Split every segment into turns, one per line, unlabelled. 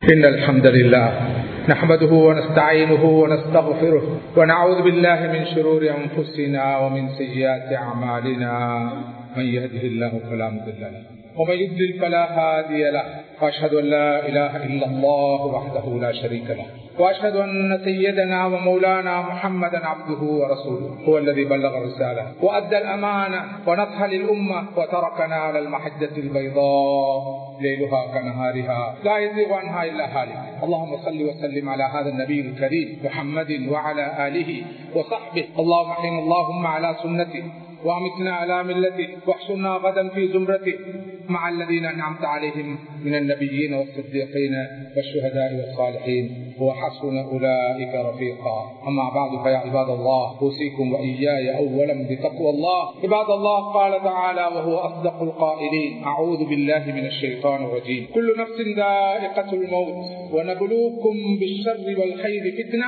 إن الحمد لله نحمده ونستعينه ونستغفره ونعوذ بالله من شرور أنفسنا ومن سيئات أعمالنا من يهده الله فلا مضل له ومن يضلل فلا هادي له وأشهد أن لا إله إلا الله وحده لا شريك له وأشهد أن سيدنا ومولانا محمدا عبده ورسوله هو الذي بلغ الرسالة وأدى الأمانة ونصح للأمة وتركنا على المحجة البيضاء ليلها كنهارها لا يزيغ عنها إلا هالك. اللهم صل وسلم على هذا النبي الكريم محمد وعلى آله وصحبه. اللهم على سنته وامتنا على ملته واحشرنا غدا في زمرته مع الذين أنعمت عليهم من النبيين والصديقين والشهداء والصالحين وحسن أولئك رفيقا. أما بعد فيا عباد الله أوصيكم وإياي أولا بتقوى الله. عباد الله قال تعالى وهو أصدق القائلين أعوذ بالله من الشيطان الرجيم كل نفس ذائقة الموت ونبلوكم بالشر والخير فتنة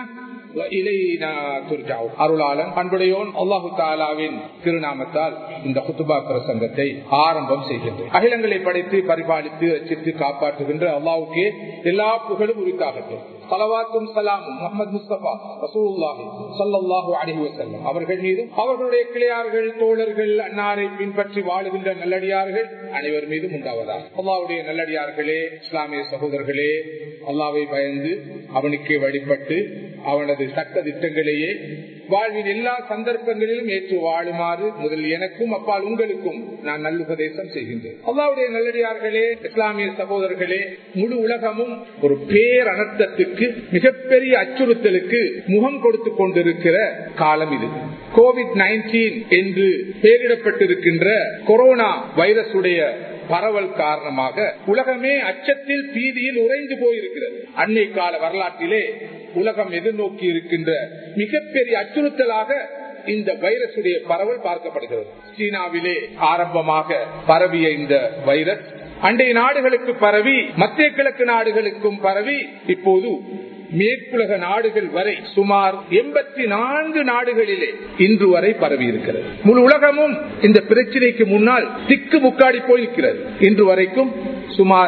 அருளாளன் அன்புடையோன் அல்லாஹு தாலாவின் திருநாமத்தால் இந்த குத்துபா பிரசங்கத்தை ஆரம்பம் செய்கின்றேன். அகிலங்களை படைத்து பரிபாலித்து ரச்சித்து காப்பாற்றுகின்ற அல்லாஹ்வுக்கே எல்லா புகழும் உரித்தாகட்டும். ஸலவாத்தும் ஸலாமும் முஹம்மது முஸ்தபா ரசூலுல்லாஹி ஸல்லல்லாஹு அலைஹி வஸல்லம் அவர்கள் மீதும் அவர்களுடைய கிளையார்கள் தோழர்கள் அன்னாரை பின்பற்றி வாழுகின்ற நல்லடியார்கள் அனைவர் மீதும் உண்டாவதாக. அல்லாஹ்வுடைய நல்லடியார்களே, இஸ்லாமிய சகோதரர்களே, அல்லாஹ்வை பயந்து அவனுக்கே வழிபட்டு அவனது சட்ட திட்டங்களையே வாழ்வின் எல்லா சந்தர்ப்பங்களிலும் ஏற்று வாழுமாறு முதல் எனக்கும் அப்பால் உங்களுக்கும் நான் நல்லுபதேசம் செய்கின்றேன். அல்லாஹ்வுடைய நல்லடியார்களே, இஸ்லாமிய சகோதரர்களே, முழு உலகமும் ஒரு பேரனர்த்தத்துக்கு மிகப்பெரிய அச்சுறுத்தலுக்கு முகம் கொடுத்து கொண்டிருக்கிற காலம் இது. COVID-19 என்று பெயரிடப்பட்டிருக்கின்ற கொரோனா வைரசுடைய பரவல் காரணமாக உலகமே அச்சத்தில் பீதியில் உறைந்து போயிருக்கிறது. அன்னை கால வரலாற்றிலே உலகம் எதிர்நோக்கி இருக்கின்ற மிகப்பெரிய அச்சுறுத்தலாக இந்த வைரசுடைய பரவல் பார்க்கப்படுகிறது. சீனாவிலே ஆரம்பமாக பரவிய இந்த வைரஸ் அண்டை நாடுகளுக்கு பரவி மத்திய கிழக்கு நாடுகளுக்கும் பரவி இப்போது மேற்குலக நாடுகள் வரை சுமார் 84 நாடுகளிலே இன்று வரை பரவி இருக்கிறது. முழு உலகமும் இந்த பிரச்சனைக்கு முன்னால் திக்கு முக்காடி போயிருக்கிறது. இன்று வரைக்கும் சுமார்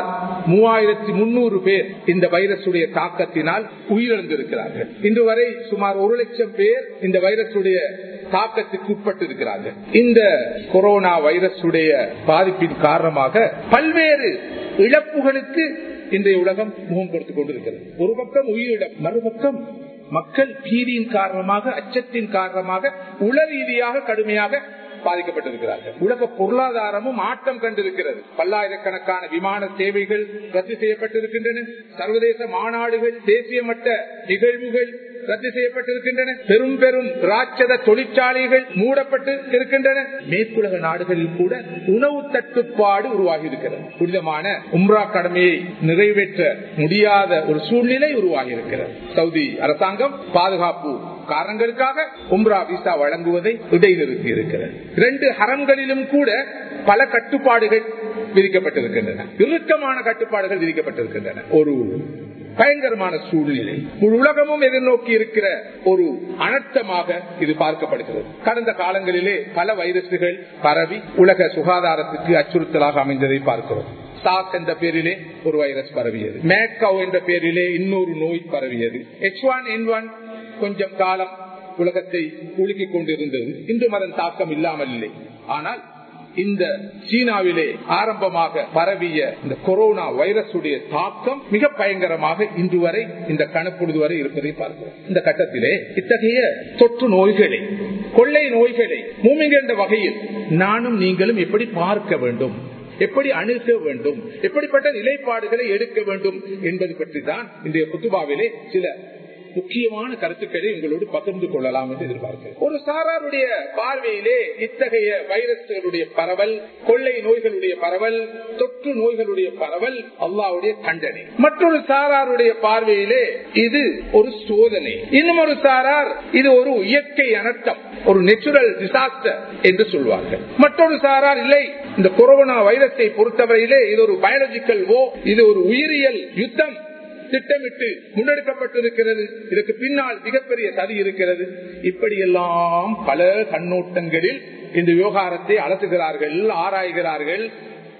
3300 பேர் இந்த வைரசுடைய தாக்கத்தினால் உயிரிழந்திருக்கிறார்கள். இன்று வரை சுமார் 1 லட்சம் பேர் இந்த வைரசுடைய தாக்கத்துக்கு உட்பட்டிருக்கிறார்கள். இந்த கொரோனா வைரசுடைய பாதிப்பின் காரணமாக பல்வேறு இழப்புகளுக்கு இன்றைய உலகம் முகம் கொடுத்துக் கொண்டிருக்கிறது. ஒரு பக்கம் உயிரிழப்பு, மறுபக்கம் மக்கள் பீதியின் காரணமாக அச்சத்தின் காரணமாக உள ரீதியாக கடுமையாக பாதிக்கப்பட்டிருக்கிறார்கள். உலக பொருளாதாரமும் ஆட்டம் கண்டிருக்கிறது. பல்லாயிரக்கணக்கான விமான சேவைகள் ரத்து செய்யப்பட்டிருக்கின்றன. சர்வதேச மாநாடுகள், தேசிய மட்ட நிகழ்வுகள் ரத்து செய்யப்பட்டிருக்கின்றன. பெரும் பெரும் ராட்சத தொழிற்சாலைகள் மூடப்பட்டு இருக்கின்றன. மேற்குலக நாடுகளில் கூட உணவு தட்டுப்பாடு உருவாகி இருக்கிறது. புனிதமான உம்ரா கடமையை நிறைவேற்ற முடியாத ஒரு சூழ்நிலை உருவாகி இருக்கிறது. சவுதி அரசாங்கம் பாதுகாப்பு காரணங்களுக்காக உம்ரா விசா வழங்குவதை இடைநிறுத்தி இருக்கிறது. 2 ஹரம்களிலும் கூட பல கட்டுப்பாடுகள் விதிக்கப்பட்டிருக்கின்றன. இறுக்கமான கட்டுப்பாடுகள் விதிக்கப்பட்டிருக்கின்றன. ஒரு பயங்கரமான சூழ்நிலை முழு உலகமும் எதிர்நோக்கி இருக்கிற ஒரு அனர்த்தமாக இது பார்க்கப்படுகிறது. கடந்த காலங்களிலே பல வைரசுகள் பரவி உலக சுகாதாரத்துக்கு அச்சுறுத்தலாக அமைந்ததை பார்க்கிறோம். சாக் என்ற பேரிலே ஒரு வைரஸ் பரவியது. மேட்கவ் என்ற பேரிலே இன்னொரு நோய் பரவியது. H1N1 கொஞ்சம் காலம் உலகத்தை உலுக்கிக் கொண்டிருந்தது. இன்று அதன் தாக்கம் இல்லாமல் இல்லை. ஆனால் இந்த சீனாவிலே ஆரம்பமாக பரவிய இந்த கொரோனா வைரசுடைய தாக்கம் மிக பயங்கரமாக இன்று வரை இந்த கணப்பொழுது வரை இருப்பதை பார்க்கிறோம். இந்த கட்டத்திலே இத்தகைய தொற்று நோய்களை, கொள்ளை நோய்களை மூமிங்க என்ற வகையில் நானும் நீங்களும் எப்படி பார்க்க வேண்டும், எப்படி அணுக வேண்டும், எப்படிப்பட்ட நிலைப்பாடுகளை எடுக்க வேண்டும் என்பது பற்றி தான் இன்றைய குத்துபாவிலே சில முக்கியமான கருத்துக்களை உங்களோடு பகிர்ந்து கொள்ளலாம் என்று எதிர்பார்க்கிறேன். ஒரு சாராருடைய பார்வையிலே இத்தகைய வைரஸ்களுடைய பரவல், கொள்ளை நோய்களுடைய பரவல், தொற்று நோய்களுடைய பரவல் அல்லாஹ்வுடைய கண்டனை. மற்றொரு சாராருடைய பார்வையிலே இது ஒரு சோதனை. இன்னும் ஒரு சாரார் இது ஒரு இயற்கை அனர்த்தம், ஒரு நேச்சுரல் டிசாஸ்டர் என்று சொல்வார்கள். மற்றொரு சாரார் இல்லை, இந்த கொரோனா வைரஸை பொறுத்தவரையிலே இது ஒரு பயாலஜிக்கல் வோ, இது ஒரு உயிரியல் யுத்தம் திட்டமிட்டு முன்னெடுக்கப்பட்டிருக்கிறது, இதற்கு பின்னால் மிகப்பெரிய சதி இருக்கிறது. இப்படியெல்லாம் பல கண்ணோட்டங்களில் இந்த விவகாரத்தை அலசுகிறார்கள், ஆராய்கிறார்கள்.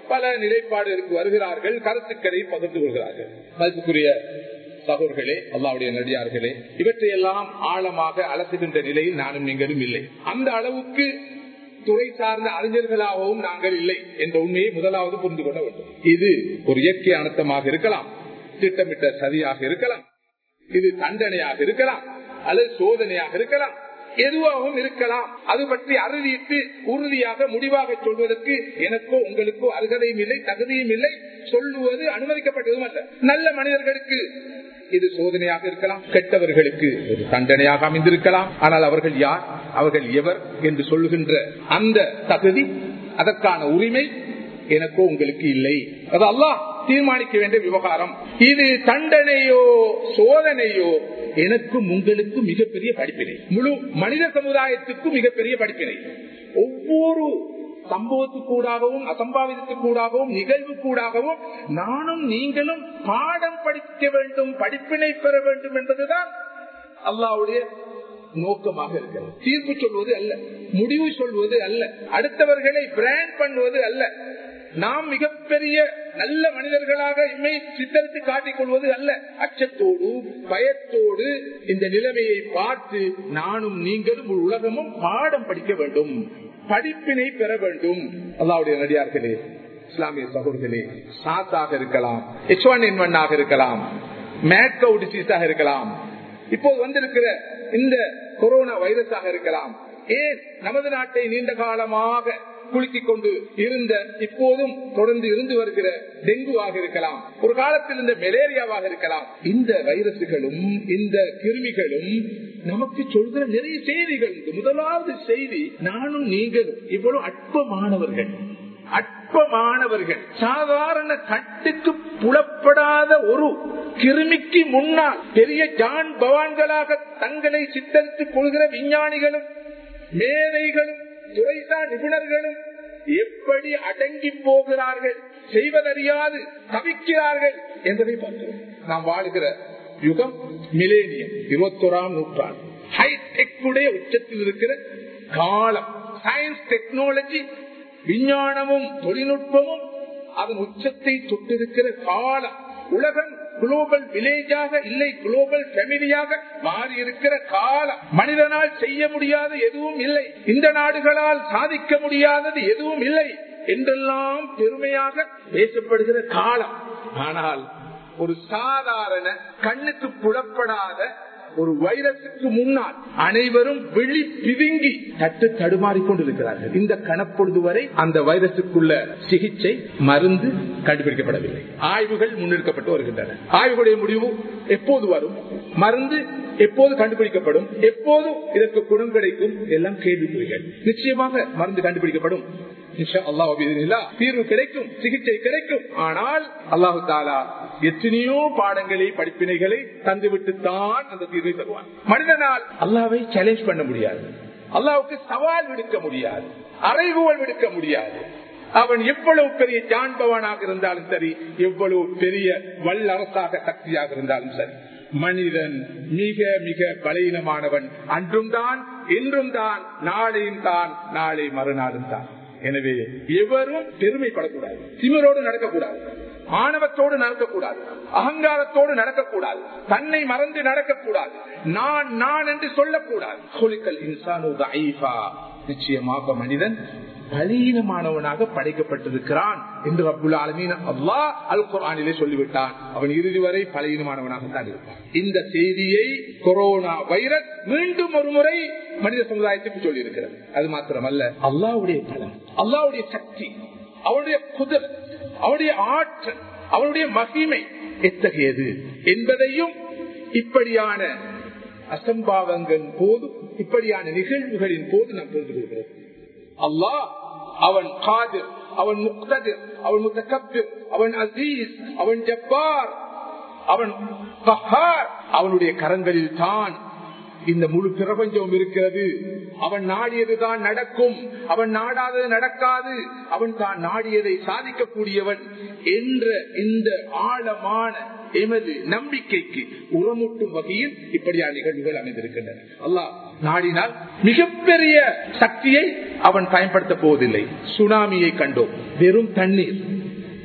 பல நிலைப்பாடுகளுக்கு வருகிறார்கள், கருத்துக்களை பகிர்ந்து கொள்கிறார்கள். மதிப்புக்குரிய சகோதரர்களே, அல்லாஹ்வுடைய நடிகார்களே, இவற்றையெல்லாம் ஆழமாக அலசுகின்ற நிலையில் நானும் நீங்களும் இல்லை. அந்த அளவுக்கு துறை சார்ந்த அறிஞர்களாகவும் நாங்கள் இல்லை என்ற உண்மையை முதலாவது புரிந்து கொள்ள வேண்டும். இது ஒரு இயற்கை அனர்த்தமாக இருக்கலாம், திட்டமிட்ட சதியாக இருக்கலாம், இது தண்டனையாக இருக்கலாம், அல்லது சோதனையாக இருக்கலாம், எதுவாகவும் இருக்கலாம். அது பற்றி அறிவித்து உறுதியாக முடிவாக சொல்வதற்கு எனக்கோ உங்களுக்கோ அருகதையும் இல்லை, தகுதியும் இல்லை, சொல்லுவது அனுமதிக்கப்பட்டதும் அல்ல. நல்ல மனிதர்களுக்கு இது சோதனையாக இருக்கலாம், கெட்டவர்களுக்கு ஒரு தண்டனையாக அமைந்திருக்கலாம். ஆனால் அவர்கள் யார், அவர்கள் எவர் என்று சொல்லுகின்ற அந்த தகுதி, அதற்கான உரிமை எனக்கோ உங்களுக்கு இல்லை. அது அல்லாஹ் தீர்மானிக்க வேண்டிய விவகாரம். இது தண்டனையோ சோதனையோ எனக்கும் உங்களுக்கு மிகப்பெரிய படிப்பினை, முழு மனித சமுதாயத்துக்கும் மிகப்பெரிய படிப்பினை. ஒவ்வொரு சம்பவத்துக்கூடாகவும் அசம்பாவிதத்துக்கூடாகவும் நிகழ்வு கூடாகவும் நானும் நீங்களும் பாடம் படிக்க வேண்டும், படிப்பினை பெற வேண்டும் என்பதுதான் அல்லாஹ்வுடைய நோக்கமாக இருக்கிறது. தீர்ப்பு சொல்வது அல்ல, முடிவு சொல்வது அல்ல, அடுத்தவர்களை பிராண்ட் பண்ணுவது அல்ல, நாம் மிகப்பெரிய நல்ல மனிதர்களாக இம்மை சித்தரித்து காட்டிக் கொள்வது அல்ல. அச்சத்தோடு பயத்தோடு இந்த நிலைமையை பார்த்து நானும் நீங்களும் உலகமும் பாடம் படிக்க வேண்டும், படிப்பினை பெற வேண்டும். அல்லாஹ்வுடைய நடிகார்களே, இஸ்லாமிய சகோதரர்களே, சாத்தாக இருக்கலாம், H1N1 ஆக இருக்கலாம், மேட் கவ் டிசீஸாக இருக்கலாம், இப்போது வந்திருக்கிற இந்த கொரோனா வைரஸாக இருக்கலாம், ஏன் நமது நாட்டை நீண்ட காலமாக குலுக்கிக் கொண்டு இருந்த இப்போதும் தொடர்ந்து இருந்து வருகிற டெங்குவாக இருக்கலாம், ஒரு காலத்தில் இந்த மலேரியாவாக இருக்கலாம். இந்த வைரசுகளும் இந்த கிருமிகளும் நமக்கு சொல்கிற நிறைய செய்திகள் உண்டு. முதலாவது செய்தி, நானும் நீங்களும் இவ்வளவு அற்பமானவர்கள், சாதாரண கட்டுக்கு புலப்படாத ஒரு கிருமிக்கு முன்னால் பெரிய ஜான் பவான்களாக தங்களை சித்தரித்துக் கொள்கிற விஞ்ஞானிகளும் மேதைகளும் துறைசார் நிபுணர்களும் எப்படி அடங்கி போகிறார்கள், செய்வதறியாது தவிக்கிறார்கள் என்பதை பார்க்கிறோம். நாம் வாழுகிற யுகம் மிலேனியம், 21ஆம் நூற்றாண்டு, ஹைடெக் உடைய உச்சத்தில் இருக்கிற காலம். சயின்ஸ் டெக்னாலஜி, விஞ்ஞானமும் தொழில்நுட்பமும் அதன் உச்சத்தை தொட்டிருக்கிற காலம். உலகம் குளோபல் வில்லேஜாக இல்லை, குளோபல் ஃபேமிலியாக மாறி இருக்கிற காலம். மனிதனால் செய்ய முடியாத எதுவும் இல்லை, இந்த நாடுகளால் சாதிக்க முடியாதது எதுவும் இல்லை என்றெல்லாம் பெருமையாக பேசப்படுகிற காலம். ஆனால் ஒரு சாதாரண கண்ணுக்கு புலப்படாத ஒரு வைரசுக்கு முன்னால் அனைவரும் விழி பிதுங்கி தட்டு தடுமாறிக்கொண்டிருக்கிறார்கள். இந்த கணப்பொழுது வரை அந்த வைரசுக்குள்ள சிகிச்சை மருந்து கண்டுபிடிக்கப்படவில்லை. ஆய்வுகள் முன்னெடுக்கப்பட்டு வருகின்றன. ஆய்வுகளுடைய முடிவு எப்போது வரும், மருந்து எப்போது கண்டுபிடிக்கப்படும், எப்போது இதற்கு குணம் கிடைக்கும், எல்லாம் கேள்விக்குறிகள். நிச்சயமாக மருந்து கண்டுபிடிக்கப்படும், தீர்வு கிடைக்கும், சிகிச்சை கிடைக்கும். ஆனால் அல்லாஹு தாலா எத்தனையோ பாடங்களை படிப்பினைகளை தந்துவிட்டு தான் அந்த தீர்வை தருவான். மனிதனால் அல்லாஹ்வை சேலஞ்ச் பண்ண முடியாது, அல்லாஹ்வுக்கு சவால் விடுக்க முடியாது, அறைகூவல் விடுக்க முடியாது. அவன் எவ்வளவு பெரிய ஜான்பவனாக இருந்தாலும் சரி, எவ்வளவு பெரிய வல்லரசாக சக்தியாக இருந்தாலும் சரி, மனிதன் மிக மிக பலவீனமானவன். அன்றும் தான், இன்றும் தான், நாளையும் தான், நாளை மறுநாளும் தான். எனவே எவரும் பெருமைப்படக்கூடாது, திமிரோடு நடக்கக்கூடாது, ஆணவத்தோடு நடக்கக்கூடாது, அகங்காரத்தோடு நடக்கக்கூடாது, தன்னை மறந்து நடக்கக்கூடாது, நான் நான் என்று சொல்லக்கூடாது. நிச்சயமாக மனிதன் பலீனமானவனாக படைக்கப்பட்டிருக்கிறான் என்று ரப்புல் ஆலமீன் அல்லாஹ் அல் குர்ஆனிலே சொல்லிவிட்டான். அவன் இறுதி வரை பலீனமானவனாகத்தான் இருப்பான். இந்த செய்தியை கொரோனா வைரஸ் மீண்டும் ஒரு முறை மனித சமுதாயத்துக்கு சொல்லி இருக்கிறது. அது மாத்திரமல்ல, அல்லாஹ்வுடைய பலம், அல்லாஹ்வுடைய சக்தி, அவருடைய குதிரை, அவருடைய ஆற்றல், அவருடைய மகிமை எத்தகையது என்பதையும் இப்படியான அசம்பாவங்களின் போது, இப்படியான நிகழ்வுகளின் போது நாம் புரிந்து கொள்கிறோம். அல்லாஹ் அவன் காதிர், அவன் முக்ததிர், அவன் முத்தகப்பிர், அவன் அசீஸ், அவன் ஜப்பார், அவன் கஹார். அவனுடைய கரங்களில் தான் இந்த முழு பிரபஞ்சம் இருக்கிறது. அவன் நாடியதுதான் நடக்கும், அவன் நாடாதது நடக்காது, அவன் தான் நாடியதை சாதிக்கக்கூடியவன் என்ற இந்த ஆழமான எமது நம்பிக்கைக்கு உரமூட்டும் வகையில் இப்படியான நிகழ்வுகள் அமைந்திருக்கின்றன. அல்லாஹ் நாடினால் மிகப்பெரிய சக்தியை அவன் பயன்படுத்த போவதில்லை. சுனாமியை கண்டோம், வெறும் தண்ணீர்,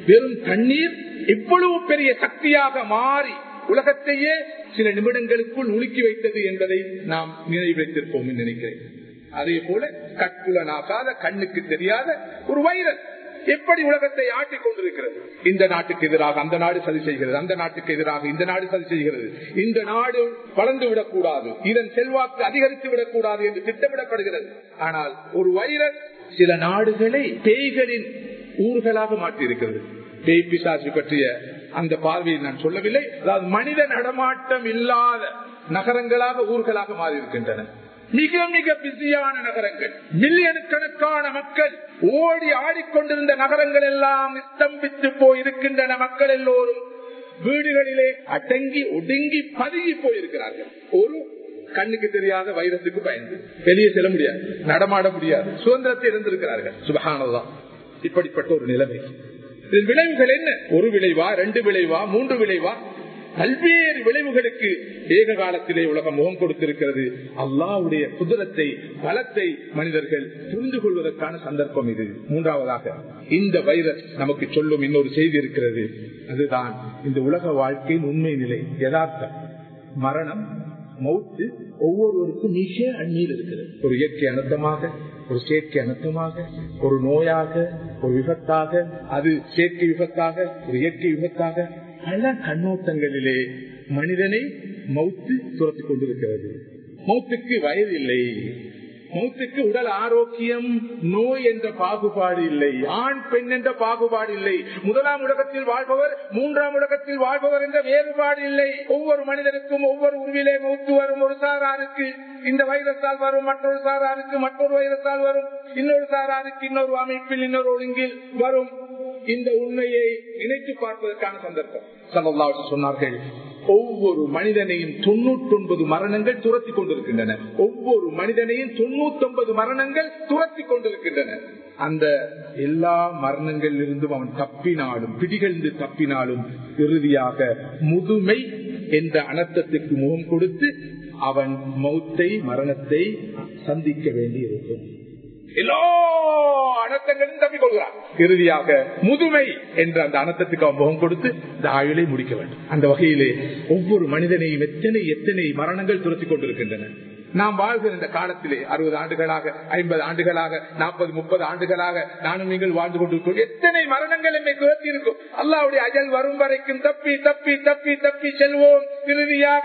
வெறும் தண்ணீர் இவ்வளவு பெரிய சக்தியாக மாறி உலகத்தையே சில நிமிடங்களுக்குள் உலுக்கி வைத்தது என்பதை நாம் நினைவைத்திருப்போம் என்று நினைக்கிறேன். அதே போல கட்புலனாகாத கண்ணுக்கு தெரியாத ஒரு வைரஸ் எப்படி உலகத்தை ஆட்டிக் கொண்டிருக்கிறது. இந்த நாட்டுக்கு எதிராக அந்த நாடு சதி செய்கிறது, அந்த நாட்டுக்கு எதிராக இந்த நாடு சதி செய்கிறது. இந்த நாடு வளர்ந்து விடக்கூடாது, இதன் செல்வாக்கு அதிகரித்து விடக்கூடாது என்று திட்டமிடப்படுகிறது. ஆனால் ஒரு வைரஸ் சில நாடுகளை பேய்களின் ஊர்களாக மாற்றியிருக்கிறது. பேய் பிசாசு பற்றிய அந்த பார்வையை நான் சொல்லவில்லை. அதாவது மனித நடமாட்டம் இல்லாத நகரங்களாக ஊர்களாக மாறி இருக்கின்றன. மிக மிக பிஸியான நகரங்கள், மில்லியன் கணக்கான மக்கள் ஓடி ஆடிக்கொண்டிருந்த நகரங்கள் எல்லாம் ஸ்தம்பித்து போயிருக்கின்றன. மக்கள் எல்லோரும் வீடுகளிலே அடங்கி ஒடுங்கி பதுங்கி போயிருக்கிறார்கள். ஒரு கண்ணுக்கு தெரியாத வைரஸுக்கு பயந்து வெளியே செல்ல முடியாது, நடமாட முடியாது, சுதந்திரத்தை இழந்திருக்கிறார்கள். சுபஹானல்லாஹ். இப்படிப்பட்ட ஒரு நிலைமை. இதன் விளைவுகள் என்ன? ஒரு விளைவா, 2 விளைவா, 3 விளைவா? பல்வேறு விளைவுகளுக்கு ஏக காலத்திலே உலகம் முகம் கொடுத்திருக்கிறது. அல்லாஹ்வுடைய குதிரத்தை, பலத்தை மனிதர்கள் புரிந்து கொள்வதற்கான சந்தர்ப்பம் இது. மூன்றாவதாக இந்த வைரஸ் நமக்கு சொல்லும் இன்னொரு செய்தி இருக்கிறது. அதுதான் இந்த உலக வாழ்க்கையின் உண்மை நிலை, யதார்த்தம். மரணம், மௌத்து ஒவ்வொருவருக்கும் மிக அண்மையில் இருக்கிறது. ஒரு இயற்கை அனர்த்தமாக, ஒரு செயற்கை அனர்த்தமாக, ஒரு நோயாக, ஒரு விபத்தாக, அது செயற்கை விபத்தாக, ஒரு இயற்கை விபத்தாக, பல கண்ணோட்டங்களிலே மனிதனை மௌத்து துரத்திக் கொண்டிருக்கிறது. மௌத்துக்கு வயது இல்லை, மௌத்துக்கு உடல் ஆரோக்கியம், நோய் என்ற பாகுபாடு இல்லை, ஆண் பெண் என்ற பாகுபாடு இல்லை, 1ஆம் உலகத்தில் வாழ்பவர் 3ஆம் உலகத்தில் வாழ்பவர் என்ற வேறுபாடு இல்லை. ஒவ்வொரு மனிதனுக்கும் ஒவ்வொரு உருவிலே மௌத்து வரும். ஒரு சாராருக்கு இந்த வைரஸால் வரும், மற்றொரு சாராருக்கு மற்றொரு வைரஸால் வரும், இன்னொரு சாராருக்கு இன்னொரு அமைப்பில் இன்னொரு ஒழுங்கில் வரும். இந்த உண்மையை நினைத்து பார்ப்பதற்கான சந்தர்ப்பம். ஸல்லல்லாஹு அலைஹி வஸல்லம் சொன்னார்கள், ஒவ்வொரு மனிதனையும் 99 மரணங்கள் துரத்தி கொண்டிருக்கின்றன. ஒவ்வொரு மனிதனையும் 99 மரணங்கள் துரத்தி கொண்டிருக்கின்றன. அந்த எல்லா மரணங்களிலிருந்தும் அவன் தப்பினாலும், பிடிகழ்ந்து தப்பினாலும், இறுதியாக முதுமை என்ற அனர்த்தத்துக்கு முகம் கொடுத்து அவன் மௌத்தை, மரணத்தை சந்திக்க வேண்டியிருக்கும். எல்லா அனர்த்தங்களும் தப்பிக் கொள்கிறான். இறுதியாக முதுமை என்ற அந்த அனர்த்தத்துக்கு அவன் முகம் கொடுத்து இந்த ஆயுளை முடிக்க வேண்டும். அந்த வகையிலே ஒவ்வொரு மனிதனையும் எத்தனை எத்தனை மரணங்கள் துரத்திக் கொண்டிருக்கின்றன. நாம் வாழ்கிற இந்த காலத்திலே 60 ஆண்டுகளாக, 50 ஆண்டுகளாக, 40, 30 ஆண்டுகளாக நானும் நீங்கள் வாழ்ந்து கொண்டிருக்கிறோம். எத்தனை மரணங்கள் என்னை துரத்தி இருக்கும். அல்லாஹ்வுடைய அஜல் வரும் வரைக்கும் தப்பி தப்பி தப்பி தப்பி செல்வோம். இறுதியாக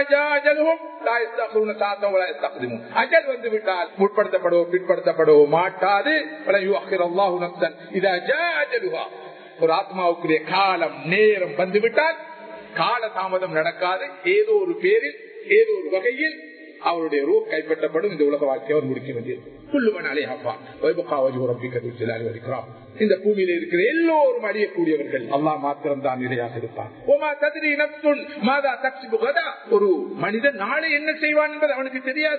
அஜல் வந்து விட்டால் முற்படுத்தப்படவோ பிற்படுத்தப்படவோ மாட்டாது. ஒரு ஆத்மாவுக்குரிய காலம், நேரம் வந்துவிட்டால் கால தாமதம் நடக்காது. ஏதோ ஒரு பேரில், ஏதோ ஒரு வகையில் அவருடைய ரூ கைப்பற்றப்படும். இந்த உலக வாழ்க்கையை அவர் முடிக்க வேண்டியது. இந்த பூமியில இருக்கிற எல்லோரும் அழியக்கூடியவர்கள், அல்லாஹ் மாத்திரம் தான் நிலையாக இருப்பார். ஒரு மனிதன் நாளை என்ன செய்வான் என்பது அவனுக்கு தெரியாது.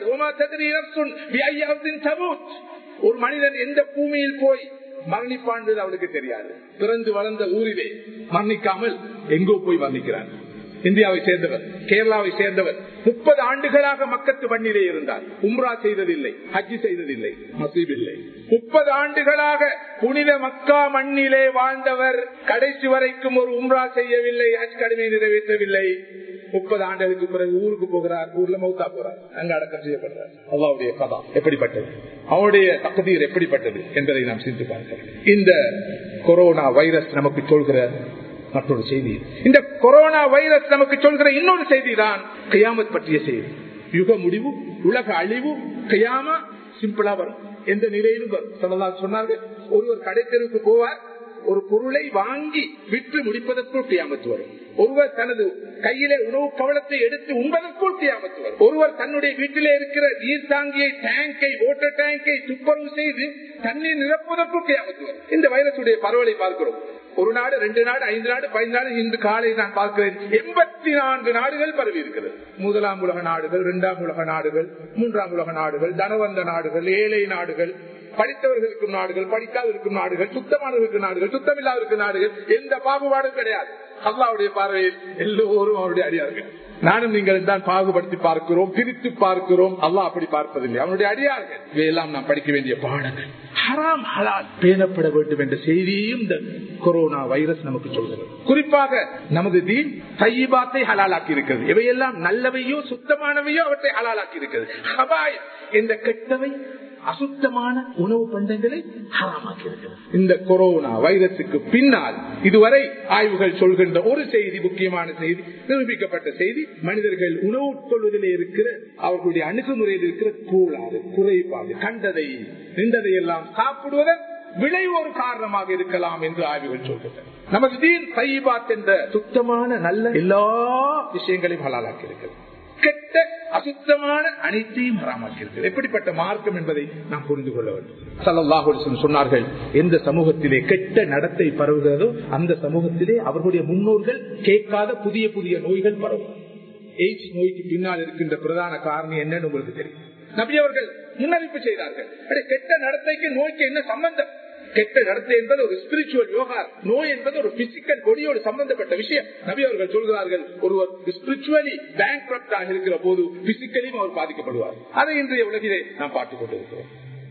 ஒரு மனிதன் எந்த பூமியில் போய் மரணிப்பான் அவனுக்கு தெரியாது. பிறந்து வளர்ந்த ஊரிலே மரணிக்காமல் எங்கோ போய் மரணிக்கிறான். இந்தியாவை சேர்ந்தவர், கேரளாவை சேர்ந்தவர், 30 ஆண்டுகளாக மக்கத்து மண்ணிலே இருந்தார். உம்ரா செய்ததில்லை, ஹஜ்ஜி செய்ததில்லை, மசீப் இல்லை. 30 ஆண்டுகளாக புனித மக்கா மண்ணிலே வாழ்ந்தவர் கடைசி வரைக்கும் ஒரு உம்ரா செய்யவில்லை, ஹஜ் கடமை நிறைவேற்றவில்லை. 30 ஆண்டுகளுக்கு பிறகு ஊருக்கு போகிறார், ஊர்ல மௌத்தா போறார், அங்க அடக்கம் செய்யப்படுறார். அல்லாஹ்வுடைய கதா எப்படிப்பட்டது, அவருடைய தக்தீர் எப்படிப்பட்டது என்பதை நாம் சிந்தித்து பார்க்கிறோம். இந்த கொரோனா வைரஸ் நமக்கு சொல்கிற மற்றொரு செய்தி, இந்த கொரோனா வைரஸ் நமக்கு சொல்கிற இன்னொரு செய்தி தான் கியாமத் பற்றிய செய்தி. யுக முடிவு, உலக அழிவு, கியாமா சிம்பிளா வரும், எந்த நிலையிலும் வரும். ஸல்லல்லாஹு சொன்னார்கள், ஒருவர் கடைத்தெருவுக்கு போவார், ஒரு பொருளை வாங்கி விற்று முடிப்பதற்குள் கியாமத்து வரும். ஒருவர் தனது கையிலே உணவு கவலத்தை எடுத்து உண்பதற்குள் கியாமத்து வரும். ஒருவர் தன்னுடைய வீட்டிலே இருக்கிற நீர் தாங்கியை, டேங்கை, வாட்டர் டேங்கை துப்புரவு செய்து தண்ணீர் நிரப்புவதற்குள் கியாமத்து வரும். இந்த வைரசுடைய பரவலை பார்க்கிறோம். 1 நாடு, 2 நாடு, 5 நாடு, 15 நாடு. இன்று காலை நான் பார்க்கிறேன் 84 நாடுகள் பரவி இருக்கிறது. 1ஆம் உலக நாடுகள், 2ஆம் உலக நாடுகள், 3ஆம் உலக நாடுகள், தனவந்த நாடுகள், ஏழை நாடுகள், படித்தவர்களுக்கும் நாடுகள், படிக்காதவருக்கும் நாடுகள், சுத்தமானவர்களுக்கு நாடுகள், சுத்தமில்லாதவருக்கு நாடுகள், எந்த பாகுபாடும் கிடையாது. அல்லாஹ்வுடைய பார்வையில் எல்லோரும் அவருடைய அடியார்கள். நானும் நீங்கள் தான் பாகுபடுத்தி பார்க்கிறோம், பிரித்து பார்க்கிறோம். அல்லாஹ் அப்படி பார்ப்பதில்லை, அவனுடைய அடியார்கள். இவையெல்லாம் நாம் படிக்க வேண்டிய பாடங்கள். ஹராம் ஹலால் பேணப்பட வேண்டும் என்ற செய்தியையும் இந்த கொரோனா வைரஸ் நமக்கு சொல்கிறது. குறிப்பாக நமது தீன் தய்யிபாத்தை ஹலாலாக்கி இருக்கிறது. இவையெல்லாம் நல்லவையோ சுத்தமானவையோ அவற்றை ஹலாலாக்கி இருக்கிறது. ஹபாய் என்ற கெட்டவை அசுத்தமான உணவு பண்டங்களை ஹராமாக்கி இருக்கிறது. இந்த கொரோனா வைரஸுக்கு பின்னால் இதுவரை ஆய்வுகள் சொல்கின்ற ஒரு செய்தி, முக்கியமான செய்தி, நிரூபிக்கப்பட்ட செய்தி, மனிதர்கள் உணவு உட்கொள்வதிலே இருக்கிற அவர்களுடைய அணுகுமுறையில் இருக்கிற கோளாறு, குறைபாடு, கண்டதை நின்றதை எல்லாம் சாப்பிடுவதன் விளைவு ஒரு காரணமாக இருக்கலாம் என்று ஆய்வுகள் சொல்கின்றன. நமது தீன் தய்யிபாத் என்ற சுத்தமான நல்ல எல்லா விஷயங்களையும் ஹலாலாக்கி இருக்கிறது. கெட்ட அசுத்தமான அனைத்தையும் ஹராமாக்கி இருக்கிறது. எப்படிப்பட்ட மார்க்கம் என்பதை நாம் புரிந்து கொள்ள வேண்டும். ஸல்லல்லாஹு அலைஹி வஸல்லம் சொன்னார்கள், எந்த சமூகத்திலே கெட்ட நடத்தை பரவுகிறதோ அந்த சமூகத்திலே அவர்களுடைய முன்னோர்கள் கேட்காத புதிய புதிய நோய்கள் பரவும். எய்ட்ஸ் நோய்க்கு பின்னால் இருக்கின்ற பிரதான காரணம் என்னன்னு உங்களுக்கு தெரியும். நபி அவர்கள் முன்னறிவிப்பு செய்தார்கள். கெட்ட நடத்தைக்கு நோய்க்கு என்ன சம்பந்தம்? கெட்ட நடத்தை என்பது ஒரு ஸ்பிரிச்சுவல் விவகாரம், நோய் என்பது ஒரு பிசிக்கல் பொடியோடு சம்பந்தப்பட்ட விஷயம். நபி அவர்கள் சொல்கிறார்கள், ஒருவர் ஸ்பிரிச்சுவலி பேங்க்ரப்ட் ஆக இருக்கிற போது பிசிக்கலியும் அவர் பாதிக்கப்படுவார். அதை இன்றைய உலகிலே நாம் பார்த்துக் கொண்டிருக்கிறோம்.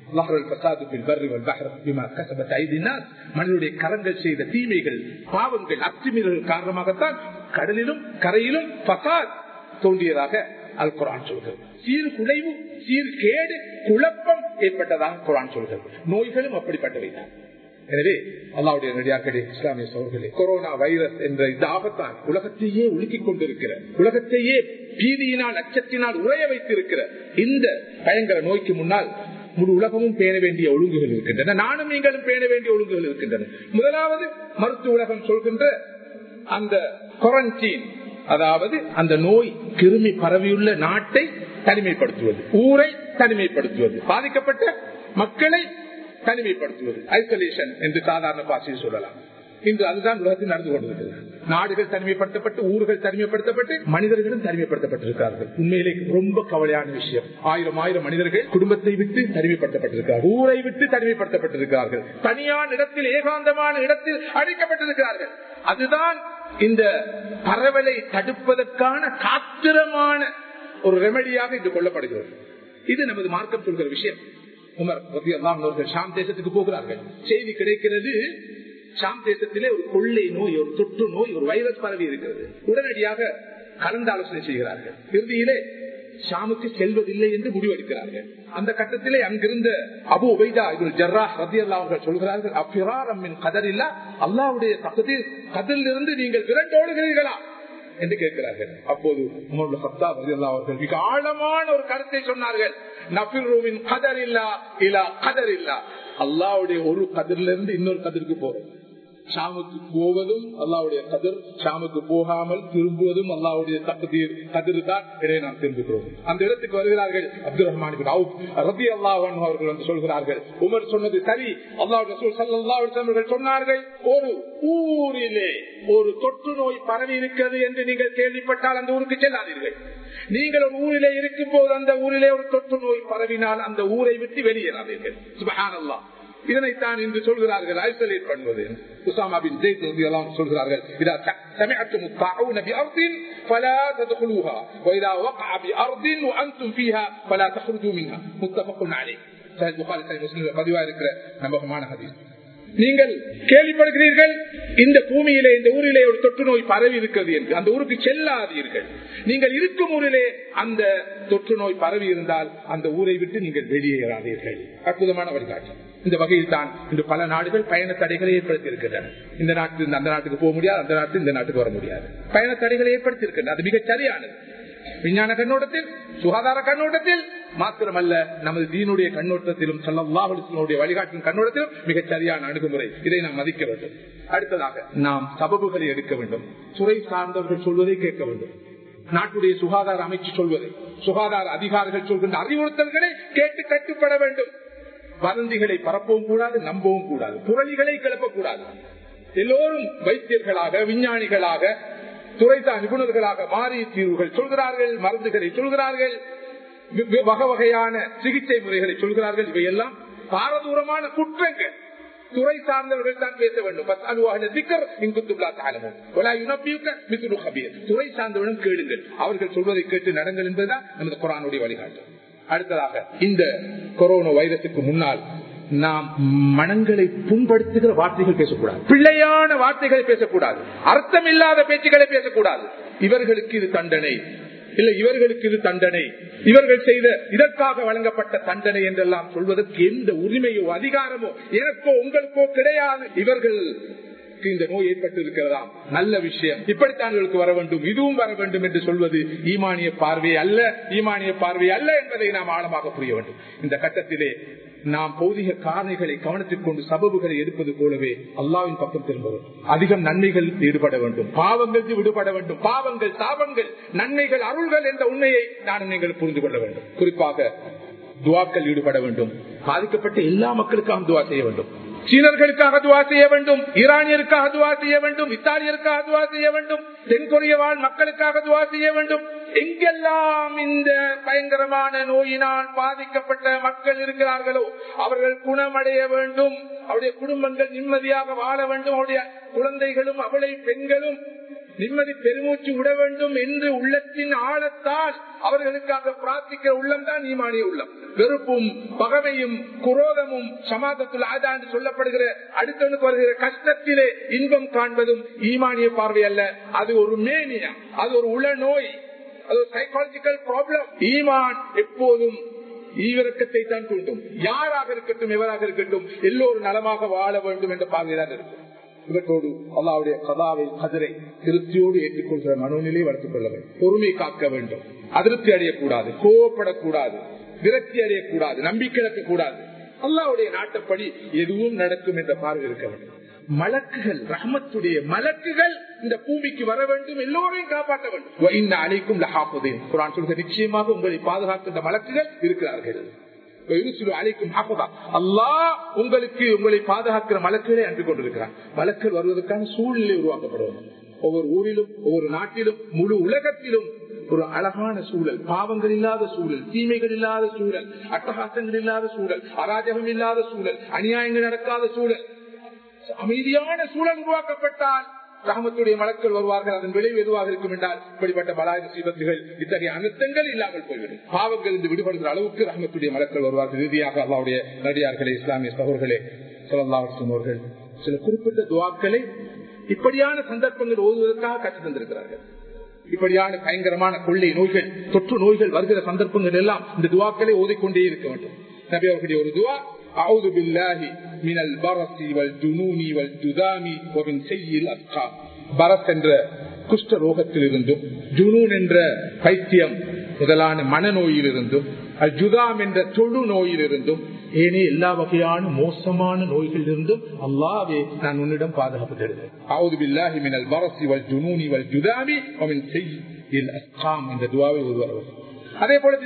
மனிதனுடைய கரங்கள் செய்த தீமைகள், பாவங்கள், அத்துமீறல்கள் காரணமாகத்தான் கடலிலும் கரையிலும் பசாத் தோன்றியதாக அல் குர்ஆன் சொல்கிறது. சீர்குலைவு, சீர்கேடு, குழப்பம் ஏற்பட்டதாக குர்ஆன் சொல்கிறது. நோய்களும் அப்படிப்பட்டவைதான். எனவே அல்லாஹ்வுடைய நடிகார்களே, இஸ்லாமிய சகோதரர்களே, கொரோனா வைரஸ் என்ற இந்த ஆபத்தான் உலகத்தையே உலுக்கிக் கொண்டிருக்கிற, உலகத்தையே பீதியினால் அச்சத்தினால் உறைய வைத்திருக்கிற இந்த பயங்கர நோய்க்கு முன்னால் முழு உலகமும் பேண வேண்டிய ஒழுங்குகள் இருக்கின்றன. நானும் நீங்களும் பேண வேண்டிய ஒழுங்குகள் இருக்கின்றன. முதலாவது, மருத்துவ உலகம் சொல்கின்ற அந்த குவாரண்டீன், அதாவது அந்த நோய் கிருமி பரவியுள்ள நாட்டை தனிமைப்படுத்துவது, ஊரை தனிமைப்படுத்துவது, பாதிக்கப்பட்ட மக்களை தனிமைப்படுத்துவது, ஐசோலேஷன் என்று சாதாரண பாஷையில் சொல்லலாம். இன்று அதுதான் உலகத்தில் நடந்து கொண்டிருக்கிறது. நாடுகள் தனிமைப்படுத்தப்பட்டு, ஊர்கள் தனிமைப்படுத்தப்பட்டு, மனிதர்களும் தனிமைப்படுத்தப்பட்டிருக்கிறார்கள். உண்மையிலே ரொம்ப கவலையான விஷயம். ஆயிரம் மனிதர்கள் குடும்பத்தை விட்டு தனிமைப்படுத்தப்பட்டிருக்கிறார்கள், ஊரை விட்டு தனிமைப்படுத்தப்பட்டிருக்கிறார்கள், தனியான இடத்தில், ஏகாந்தமான இடத்தில் அழைக்கப்பட்டிருக்கிறார்கள். அதுதான் இந்த பரவலை தடுப்பதற்கான காத்திரமான ஒரு ரெமடியாக இன்று கொள்ளப்படுகிறது. இது நமது மார்க்கம் சொல்கிற விஷயம். உமர் ரலியல்லாஹு அன்ஹு அவர்கள் ஷாம் தேசத்துக்கு போகிறார்கள். செய்தி கிடைக்கிறது, ஷாம் தேசத்திலே ஒரு கொள்ளை நோய், ஒரு தொற்று நோய், ஒரு வைரஸ் பரவி இருக்கிறது. உடனடியாக கலந்து ஆலோசனை செய்கிறார்கள். இறுதியிலே ஷாமுக்கு செல்வதில்லை என்று முடிவெடுக்கிறார்கள். அந்த கட்டத்திலே அங்கிருந்த அபூ உபைதா இப்னு ஜர்ராஹ் ரலியல்லாஹு அன்ஹு சொல்கிறார்கள், அஃபிராரம் மின் கதரில்லா, அல்லாஹ்வுடைய தக்தீர், கதரிலிருந்து நீங்கள் விரண்டோடுகிறீர்களா என்று கேட்கிறார்கள். அப்போது உமர் இப்னு கத்தாப் ரலியல்லாஹு அவர்கள் மிக ஆழமான ஒரு கருத்தை சொன்னார்கள். நஃபிரு மின் கதரில்லா இலா கதரில்லா, அல்லாஹ்வுடைய ஒரு கதிரிலிருந்து இன்னொரு கதிருக்கு போறோம். ஷாமுக்கு போவதும் அல்லாஹ்வுடைய கதிர், ஷாமுக்கு போகாமல் திரும்புவதும் அல்லாஹ்வுடைய தக்தீர், கதிர் தான். இடையே நாம் திரும்புகிறோம். அந்த இடத்துக்கு வருகிறார்கள். அப்துல் ரஹ்மான் இப்னு அவுஃப் ரலியல்லாஹு அன்ஹு அவர்கள் வந்து சொல்கிறார்கள், உமர் சொன்னது சரி. அல்லாஹ்வுடைய ரசூல் ஸல்லல்லாஹு அலைஹி வஸல்லம் சொன்னார்கள், ஒரு ஊரிலே ஒரு தொற்று நோய் பரவி இருக்கிறது என்று நீங்கள் கேள்விப்பட்டால் அந்த ஊருக்கு செல்லாதீர்கள். நீங்கள் ஒரு ஊரிலே இருக்கும் போது அந்த ஊரிலே ஒரு தொற்று நோய் பரவினால் அந்த ஊரை விட்டு வெளியேறாதீர்கள். சுப்ஹானல்லாஹ். இதனைத்தான் இன்று சொல்கிறார்கள், ஐசோலேட் பண்ணுவது. உசாமா பின் ஸைத் ரலியல்லாஹு அன்ஹு சொல்கிறார்கள், இதா சமிஅத்தும் الطاعون بأرض فلا تدخلوها واذا وقع بأرض وانتم فيها فلا تخرجوا منها. متفق عليه. சஹீஹ் புகாரி, சஹீஹ் முஸ்லிம் பதிவா இருக்கிற நம்பகமான ஹதீஸ். நீங்கள் கேள்விப்படுகிறீர்கள், இந்த பூமியிலே, இந்த ஊரிலே ஒரு தொற்று நோய் பரவி இருக்கிறது என்று, அந்த ஊருக்கு செல்லாதீர்கள். நீங்கள் இருக்கும் ஊரிலே அந்த தொற்று நோய் பரவி இருந்தால் அந்த ஊரை விட்டு நீங்கள் வெளியேறாதீர்கள். அற்புதமான வழிகாட்டு. இந்த வகையில் தான் இன்று பல நாடுகள் பயண தடைகளை ஏற்படுத்தி இருக்கின்றன. இந்த நாட்டில் அந்த நாட்டுக்கு போக முடியாது, அந்த நாட்டில் இந்த நாட்டுக்கு வர முடியாது. பயண தடைகளை ஏற்படுத்தி இருக்கின்றன. அது மிகச் சரியானது. விஞ்ஞான கண்ணோட்டத்தில், சுகாதார கண்ணோட்டத்தில் மாத்திரமல்ல, நமது தீனுடைய கண்ணோட்டத்திலும், ஸல்லல்லாஹு அலைஹி வஸல்லம் வழிகாட்டின் கண்ணோட்டத்திலும் மிகச் சரியான அணுகுமுறை. இதை நாம் மதிக்க வேண்டும். அடுத்ததாக நாம் சபபுகளை எடுக்க வேண்டும். துறை சார்ந்தவர்கள் சொல்வதை கேட்க வேண்டும். நாட்டுடைய சுகாதார அமைச்சு சொல்வதை, சுகாதார அதிகாரிகள் சொல்கின்ற அறிவுறுத்தல்களை கேட்டு கட்டுப்பட வேண்டும். வதந்திகளை பரப்பவும் கூடாது, நம்பவும் கூடாது, புரளிகளை கிளப்பக்கூடாது. எல்லோரும் வைத்தியர்களாக, விஞ்ஞானிகளாக, துறைசார் நிபுணர்களாக மாறி தீர்வுகள் சொல்கிறார்கள், மருந்துகளை சொல்கிறார்கள், வகை வகையான சிகிச்சை முறைகளை சொல்கிறார்கள். இவையெல்லாம் பாரதூரமான குற்றங்கள். துறை சார்ந்தவர்கள் தான் பேச வேண்டும். துறை சார்ந்தவர்களும் கேளுங்கள், அவர்கள் சொல்வதை கேட்டு நடங்கள் என்பதுதான் நமது குர்ஆனுடைய வழிகாட்டு. அடுத்ததாக, இந்த கொரோனா வைரசுக்கு முன்னால் நாம் மனங்களை புண்படுத்துகிற வார்த்தைகள் பேசக்கூடாது, பிள்ளையான வார்த்தைகளை பேசக்கூடாது, அர்த்தம் இல்லாத பேச்சுக்களை பேசக்கூடாது. இவர்களுக்கு இது தண்டனை, இல்ல இவர்களுக்கு இது தண்டனை, இவர்கள் செய்த இதற்காக வழங்கப்பட்ட தண்டனை என்றெல்லாம் சொல்வதற்கு எந்த உரிமையோ அதிகாரமோ எனக்கோ உங்களுக்கோ கிடையாது. இவர்கள் இந்த நோய் ஏற்பட்டு இருக்கிறதாம், நல்ல விஷயம், இப்படித்தான் வர வேண்டும், இதுவும் வர வேண்டும் என்று சொல்வது ஈமானிய பார்வை அல்ல, ஈமானிய பார்வை அல்ல என்பதை நாம் ஆழமாக புரிய வேண்டும். இந்த கட்டத்திலே நாம் பௌதிக காரணிகளை கவனத்தில் கொண்டு சபபுகளை எடுப்பது போலவே அல்லாஹ்வின் பக்கம் திரும்புவது, அதிகம் நன்மைகள் ஈடுபட வேண்டும், பாவங்களுக்கு விடுபட வேண்டும். பாவங்கள் சாபங்கள், நன்மைகள் அருள்கள் என்ற உண்மையை நான் நீங்கள் புரிந்து கொள்ள வேண்டும். குறிப்பாக துவாக்கள் ஈடுபட வேண்டும். பாதிக்கப்பட்ட எல்லா மக்களுக்காக துவா செய்ய வேண்டும். சீனர்களுக்காக துவா செய்ய வேண்டும், ஈரானியருக்காக துவா செய்ய வேண்டும், இத்தாலியருக்காக துவா செய்ய வேண்டும், தென்கொரிய வாழ் மக்களுக்காக துவா செய்ய வேண்டும். எங்கெல்லாம் இந்த பயங்கரமான நோயினால் பாதிக்கப்பட்ட மக்கள் இருக்கிறார்களோ அவர்கள் குணமடைய வேண்டும், அவருடைய குடும்பங்கள் நிம்மதியாக வாழ வேண்டும், அவருடைய குழந்தைகளும் அவளை பெண்களும் நிம்மதி பெருமூச்சு விட வேண்டும் என்று உள்ளத்தின் ஆழத்தால் அவர்களுக்காக பிரார்த்திக்கிற உள்ளம் தான் ஈமானிய உள்ளம். வெறுப்பும் பகமையும் குரோதமும் சமாதத்துல் ஆதா என்று சொல்லப்படுகிற அடுத்தவனுக்கு வருகிற கஷ்டத்திலே இன்பம் காண்பதும் ஈமானிய பார்வை அல்ல. அது ஒரு மேனியா, அது ஒரு உள நோய், அது ஒரு சைக்காலஜிக்கல் ப்ராப்ளம். ஈமான் எப்போதும் ஈவிரக்கத்தை தான் தூண்டும். யாராக இருக்கட்டும், எவராக இருக்கட்டும், எல்லோரும் நலமாக வாழ வேண்டும் என்ற பார்வைதான் இருக்கும். இவற்றோடு அல்லாஹ்வுடைய கதாவை கதிரை திருப்தியோடு ஏற்றுக்கொள்கிற மனோநிலையை வளர்த்துக் கொள்ள வேண்டும். பொறுமை காக்க வேண்டும், அதிருப்தி அடையக்கூடாது, கோவப்படக்கூடாது, விரக்தி அடையக்கூடாது, நம்பிக்கை இழக்கக்கூடாது. அல்லாஹ்வுடைய நாட்டப்படி எதுவும் நடக்கும் என்ற பார்வை இருக்க வேண்டும். மலக்குகள், ரஹ்மத்துடைய மலக்குகள் இந்த பூமிக்கு வர வேண்டும், எல்லோரையும் காப்பாற்ற வேண்டும். குர்ஆன் சொல்கிற நிச்சயமாக உங்களை பாதுகாக்கின்ற மலக்குகள் இருக்கிறார்கள். அல்லாஹ் உங்களுக்கு உங்களை பாதுகாக்கிற மலக்குகளை அன்று கொண்டிருக்கிறார். மலக்குகள் வருவதற்கான சூழ்நிலை உருவாக்கப்படுவது ஒவ்வொரு ஊரிலும், ஒவ்வொரு நாட்டிலும், முழு உலகத்திலும் ஒரு அழகான சூழல், பாவங்கள் இல்லாத சூழல், தீமைகள் இல்லாத சூழல், அட்டகாசங்கள் இல்லாத சூழல், அராஜகம் இல்லாத சூழல், அநியாயங்கள் நடக்காத சூழல், அமைதியான சூழல் உருவாக்கப்பட்டால் ரஹ்மத்துடைய மலக்கள் வருவார்கள். அதன் விளைவு எதுவாக இருக்கும் என்றால் இப்படிப்பட்ட பலாய முசீபத்துகள், இத்தகைய அனர்த்தங்கள் இல்லாமல் போய்விடும். பாவங்கள் இருந்து விடுபடுகிற அளவுக்கு ரஹ்மத்துடைய மலக்கள் வருவார்கள். இறுதியாக அல்லாஹ்வுடைய நடிகார்களே, இஸ்லாமிய சகோதரர்களே, ஸல்லல்லாஹு அலைஹி வஸல்லம் அவர்கள் சில குறிப்பிட்ட துஆக்களை இப்படியான சந்தர்ப்பங்கள் ஓதுவதற்காக கற்றுத் தந்திருக்கிறார்கள். இப்படியான பயங்கரமான கொள்ளை நோய்கள், தொற்று நோய்கள் வருகிற சந்தர்ப்பங்கள் எல்லாம் இந்த துஆக்களை ஓதிக்கொண்டே இருக்க வேண்டும். நபி அவர்களுடைய ஒரு துஆ, அஊது பில்லாஹி மினல் பரஸி வல் ஜுனூனி வல் ஜுதாமி வ மின் ஸய்யில் அஸ்காம். பரஸ் என்ற குஷ்ட ரோகத்திலிருந்தும், ஜுனூன் என்ற பைத்தியம் முதலான மனநோயிலிருந்தும், அல் ஜுதாம் என்ற தொழு நோயிலிருந்தும், ஏனே எல்லா வகையான மோசமான நோய்களிலிருந்தும் அல்லாஹ்வே நான் உன்னிடம் பாதுகாப்பு தருகிறேன். அஊது பில்லாஹி மினல் பரஸி வல் ஜுனூனி வல் ஜுதாமி வ மின் ஸய்யில் அஸ்காம் என்ற துஆவை ஓதுவார்கள். அதே போல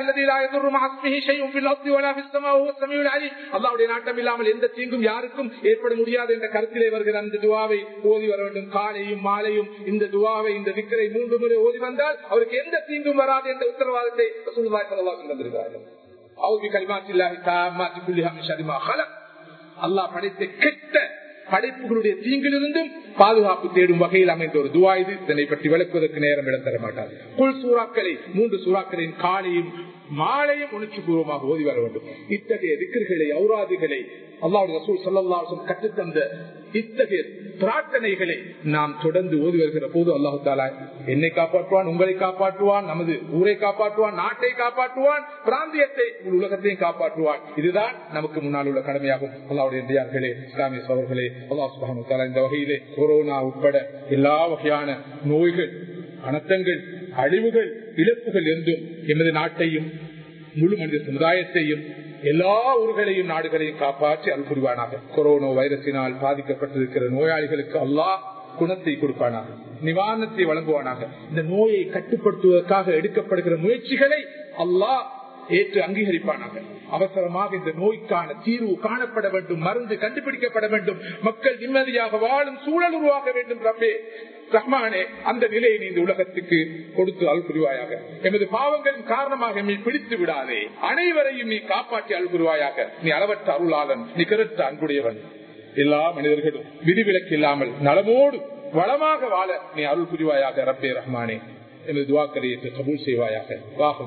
அல்லாஹ்வுடைய நாட்டம் இல்லாமல் எந்த தீங்கும் யாருக்கும் ஏற்பட முடியாது என்ற கருத்திலே வருகிற அந்த துஆவை ஓதி வர வேண்டும். காலையும் மாலையும் இந்த துஆவை, இந்த திக்ரை 3 முறை ஓதி வந்தால் அவருக்கு எந்த தீங்கும் வராது என்ற உத்தரவாதத்தை ரசூலுல்லாஹி ஸல்லல்லாஹு அலைஹி வஸல்லம் தந்திருக்கிறார்கள். அவுது கலிமாத்தில்லாஹி தாம்மாத்தி குல்லிஹா மின் ஷர்ரி மா ஹலக். அல்லாஹ் படைத்த கெட்ட படைப்புகளுடைய தீங்கிலிருந்தும் பாதுகாப்பு தேடும் வகையில் அமைந்த ஒரு துஆ இது. இதனை பற்றி விளக்குவதற்கு நேரம் இடம் தர மாட்டார். குல் சூறாக்களை 3 சூறாக்களின் காலையும் மாலையும் உணர்ச்சி பூர்வமாக ஓதி வர வேண்டும். இத்தகைய திக்ர்களை, ஔராதுகளை அல்லாஹ்வுடைய ரசூல் ஸல்லல்லாஹு அலைஹி வஸல்லம் கற்றுத்தந்த இத்தகைய பிரார்த்தனைகளை நாம் தொடர்ந்து ஓதி வருகிற போது அல்லாஹ் தஆலா என்னை காப்பாற்றுவான், உங்களை காப்பாற்றுவான், நமது ஊரை காப்பாற்றுவான், நாட்டை காப்பாற்றுவான், பிராந்தியத்தை, உலகத்தையும் காப்பாற்றுவான். இதுதான் நமக்கு முன்னால் உள்ள கடமையாகும். அல்லாஹ்வுடைய நபியார்களே, இஸ்லாமிய சகோதரர்களே, அல்லாஹ் சுப்ஹானஹு வ தஆலா இந்த வகையிலே கொரோனா உட்பட எல்லா வகையான நோய்கள், அனர்த்தங்கள், அழிவுகள், இழப்புகள் இருந்தும் எமது நாட்டையும் முழு மனித சமுதாயத்தையும் எல்லா ஊர்களையும் நாடுகளையும் காப்பாற்றி அருள் புரிவானாக. கொரோனா வைரஸினால் பாதிக்கப்பட்டிருக்கிற நோயாளிகளுக்கு அல்லாஹ் குணத்தை கொடுப்பானாக, நிவாரணத்தை வழங்குவானாக. இந்த நோயை கட்டுப்படுத்துவதற்காக எடுக்கப்படுகிற முயற்சிகளை அல்லாஹ் ஏற்று அங்கீகரிப்பானாக. அவசரமாக இந்த நோய்க்கான தீர்வு காணப்பட வேண்டும், மருந்து கண்டுபிடிக்கப்பட வேண்டும், மக்கள் நிம்மதியாக வாழும் சூழல் உருவாக வேண்டும். ரப்பே ரஹ்மானே, அந்த நிலையை நீ இந்த உலகத்துக்கு கொடுத்து அருள் புரிவாயாக. எமது பாவங்களின் காரணமாக நீ பிடித்து விடாதே, அனைவரையும் நீ காப்பாற்றி அருள் புரிவாயாக. நீ அளவற்ற அருளாளன், நீ கருத்த அன்புடையவன். எல்லா மனிதர்களும் விதிவிலக்கு இல்லாமல் நலமோடு வளமாக வாழ நீ அருள் புரிவாயாக ரப்பே ரஹ்மானே. எனது துஆக்களை கபூல் செய்வாயாக.